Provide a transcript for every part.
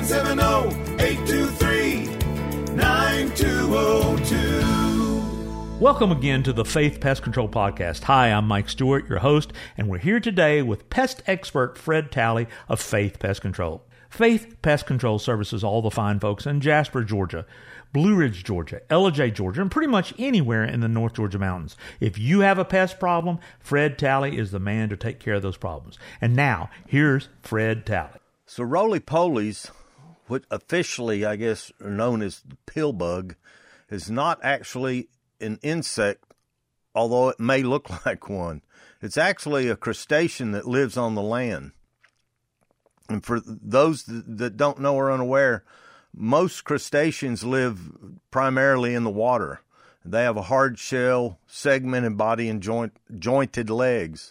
770-823-9202. Welcome again to the Faith Pest Control Podcast. Hi, I'm Mike Stewart, your host, and we're here today with pest expert Fred Talley of Faith Pest Control. Faith Pest Control services all the fine folks in Jasper, Georgia, Blue Ridge, Georgia, Ellijay, Georgia, and pretty much anywhere in the North Georgia mountains. If you have a pest problem, Fred Talley is the man to take care of those problems. And now, here's Fred Talley. So roly-polies, which officially, I guess, are known as pill bug, is not actually an insect, although it may look like one. It's actually a crustacean that lives on the land. And for those that don't know or unaware, most crustaceans live primarily in the water. They have a hard shell, segmented body, and jointed legs.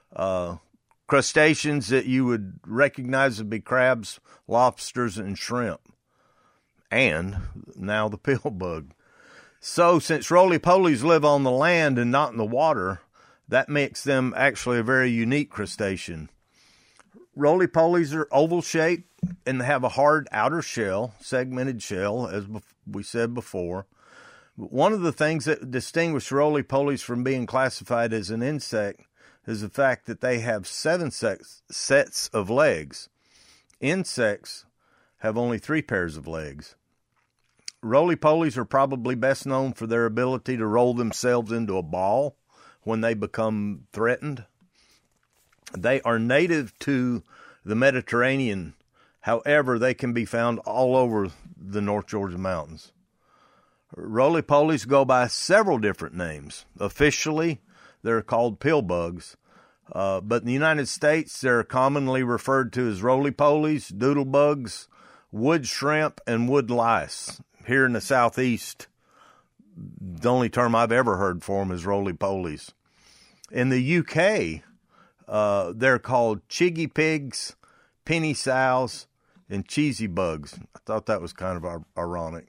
Crustaceans that you would recognize would be crabs, lobsters, and shrimp. And now the pill bug. So since roly-polies live on the land and not in the water, that makes them actually a very unique crustacean. Roly-polies are oval-shaped and have a hard outer shell, segmented shell, as we said before. One of the things that distinguish roly-polies from being classified as an insect is the fact that they have 7 sets of legs. Insects have only 3 pairs of legs. Roly-polies are probably best known for their ability to roll themselves into a ball when they become threatened. They are native to the Mediterranean. However, they can be found all over the North Georgia mountains. Roly-polies go by several different names. Officially, they're called pill bugs. But in the United States, they're commonly referred to as roly-polies, doodlebugs, wood shrimp, and wood lice. Here in the Southeast, the only term I've ever heard for them is roly-polies. In the UK, they're called chiggy pigs, penny sows, and cheesy bugs. I thought that was kind of ironic.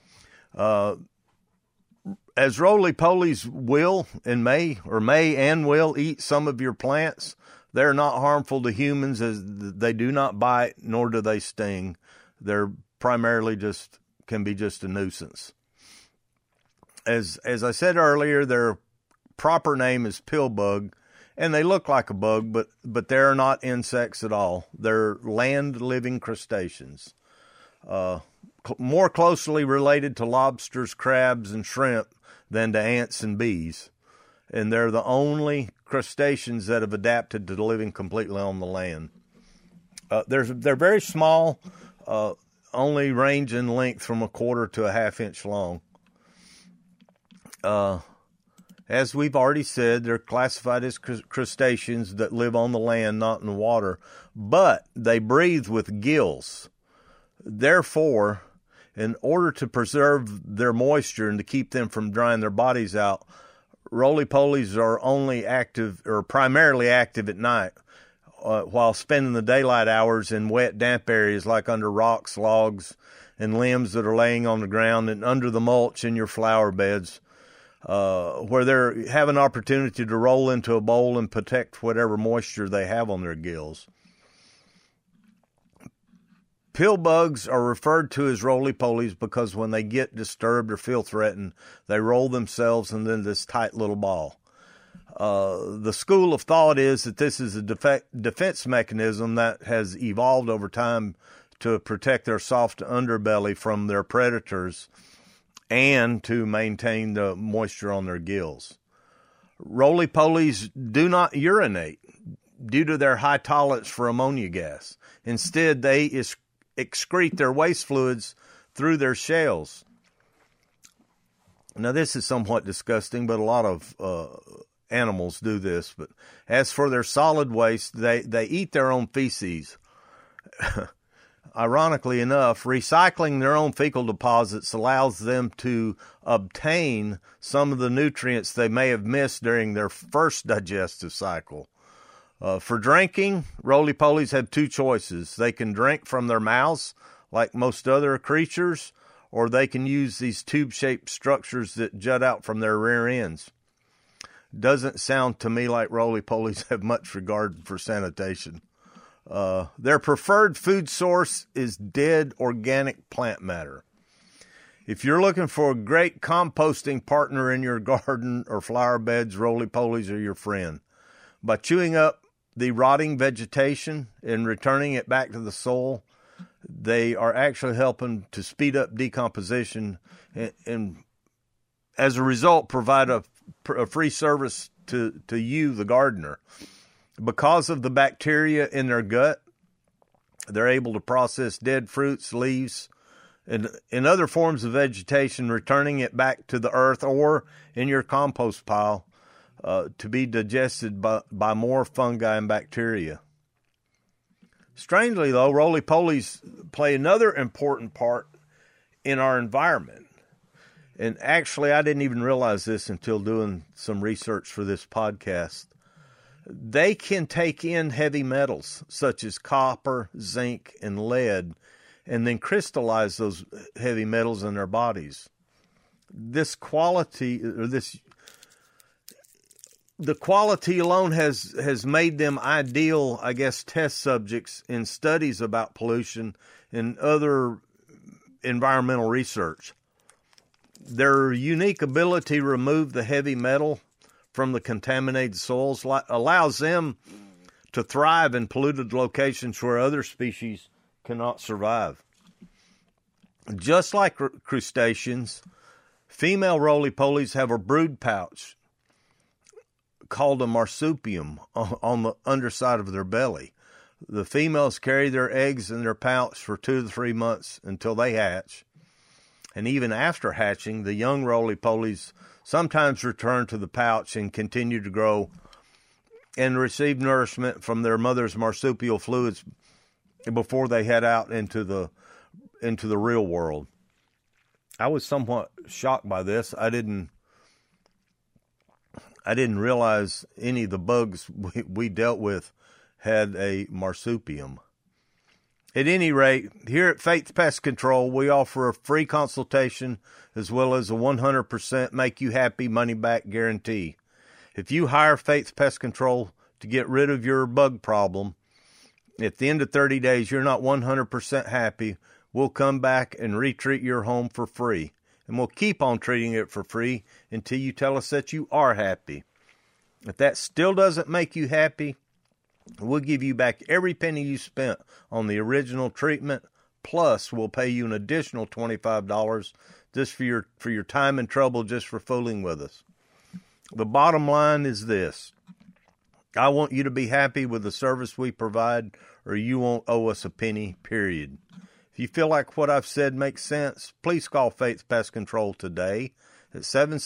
As roly-polies will and may and will eat some of your plants, they're not harmful to humans as they do not bite, nor do they sting. They're primarily can be just a nuisance. As I said earlier, their proper name is pill bug, and they look like a bug, but they're not insects at all. They're land-living crustaceans. More closely related to lobsters, crabs, and shrimp than to ants and bees. And they're the only crustaceans that have adapted to living completely on the land. They're very small, only range in length from 1/4 to 1/2 inch long. As we've already said, they're classified as crustaceans that live on the land, not in the water, but they breathe with gills. Therefore, in order to preserve their moisture and to keep them from drying their bodies out, roly-polies are only active or primarily active at night, while spending the daylight hours in wet, damp areas like under rocks, logs, and limbs that are laying on the ground and under the mulch in your flower beds, where they have an opportunity to roll into a bowl and protect whatever moisture they have on their gills. Pill bugs are referred to as roly-polies because when they get disturbed or feel threatened, they roll themselves into this tight little ball. The school of thought is that this is a defense mechanism that has evolved over time to protect their soft underbelly from their predators and to maintain the moisture on their gills. Roly-polies do not urinate due to their high tolerance for ammonia gas. Instead, they excrete their waste fluids through their shells. Now, this is somewhat disgusting, but a lot of animals do this. But as for their solid waste, they eat their own feces. Ironically enough, recycling their own fecal deposits allows them to obtain some of the nutrients they may have missed during their first digestive cycle. For drinking, roly-polies have 2 choices. They can drink from their mouths, like most other creatures, or they can use these tube-shaped structures that jut out from their rear ends. Doesn't sound to me like roly-polies have much regard for sanitation. Their preferred food source is dead organic plant matter. If you're looking for a great composting partner in your garden or flower beds, roly-polies are your friend. By chewing up the rotting vegetation and returning it back to the soil, they are actually helping to speed up decomposition and as a result, provide a free service to you, the gardener. Because of the bacteria in their gut, they're able to process dead fruits, leaves, and other forms of vegetation, returning it back to the earth or in your compost pile to be digested by more fungi and bacteria. Strangely, though, roly-polies play another important part in our environment. And actually, I didn't even realize this until doing some research for this podcast. They can take in heavy metals such as copper, zinc, and lead, and then crystallize those heavy metals in their bodies. The quality alone has made them ideal, I guess, test subjects in studies about pollution and other environmental research. Their unique ability to remove the heavy metal from the contaminated soils allows them to thrive in polluted locations where other species cannot survive. Just like crustaceans, female roly-polies have a brood pouch called a marsupium on the underside of their belly. The females carry their eggs in their pouch for 2 to 3 months until they hatch. And even after hatching, the young roly-polies sometimes return to the pouch and continue to grow and receive nourishment from their mother's marsupial fluids before they head out into the real world. I was somewhat shocked by this. I didn't realize any of the bugs we dealt with had a marsupium. At any rate, here at Faith Pest Control, we offer a free consultation as well as a 100% make you happy money back guarantee. If you hire Faith Pest Control to get rid of your bug problem, at the end of 30 days you're not 100% happy, we'll come back and retreat your home for free. And we'll keep on treating it for free until you tell us that you are happy. If that still doesn't make you happy, we'll give you back every penny you spent on the original treatment, plus we'll pay you an additional $25 just for your time and trouble just for fooling with us. The bottom line is this. I want you to be happy with the service we provide, or you won't owe us a penny, period. If you feel like what I've said makes sense, please call Faith Pest Control today at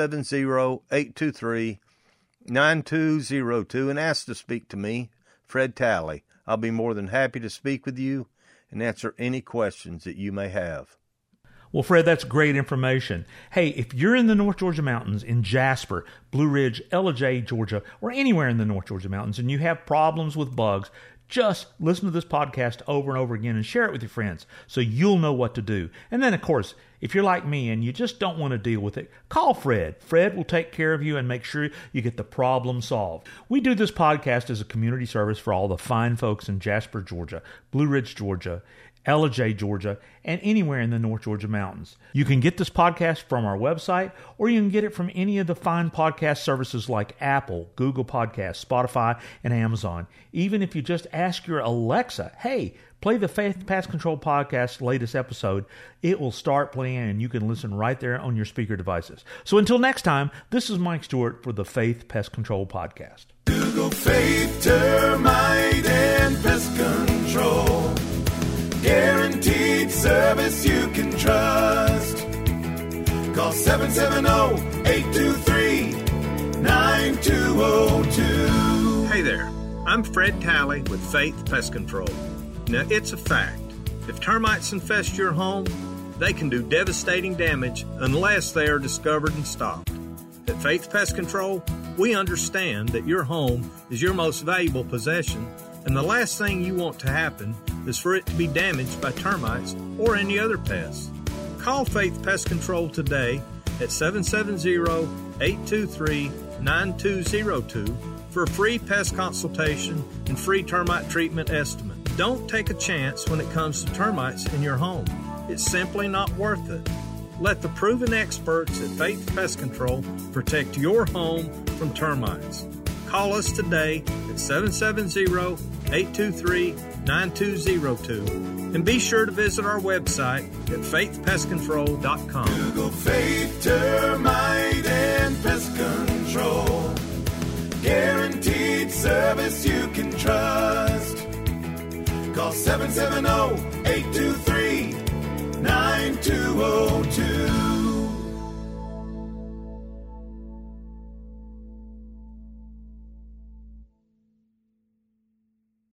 770-823-9202 and ask to speak to me, Fred Talley. I'll be more than happy to speak with you and answer any questions that you may have. Well, Fred, that's great information. Hey, if you're in the North Georgia mountains, in Jasper, Blue Ridge, Ellijay, Georgia, or anywhere in the North Georgia mountains, and you have problems with bugs, just listen to this podcast over and over again and share it with your friends so you'll know what to do. And then, of course, if you're like me and you just don't want to deal with it, call Fred. Fred will take care of you and make sure you get the problem solved. We do this podcast as a community service for all the fine folks in Jasper, Georgia, Blue Ridge, Georgia, Ellijay, Georgia, and anywhere in the North Georgia mountains. You can get this podcast from our website, or you can get it from any of the fine podcast services like Apple, Google Podcasts, Spotify, and Amazon. Even if you just ask your Alexa, hey, play the Faith Pest Control Podcast latest episode, it will start playing and you can listen right there on your speaker devices. So until next time, this is Mike Stewart for the Faith Pest Control Podcast. Google Faith Termite and Pest Control. Guaranteed service you can trust. Call 770-823-9202. Hey there, I'm Fred Talley with Faith Pest Control. Now, it's a fact. If termites infest your home, they can do devastating damage unless they are discovered and stopped. At Faith Pest Control, we understand that your home is your most valuable possession, and the last thing you want to happen is for it to be damaged by termites or any other pests. Call Faith Pest Control today at 770-823-9202 for a free pest consultation and free termite treatment estimate. Don't take a chance when it comes to termites in your home. It's simply not worth it. Let the proven experts at Faith Pest Control protect your home from termites. Call us today at 770-823-9202 and be sure to visit our website at faithpestcontrol.com. Google Faith Termite and Pest Control. Guaranteed service you can trust. Call 770-823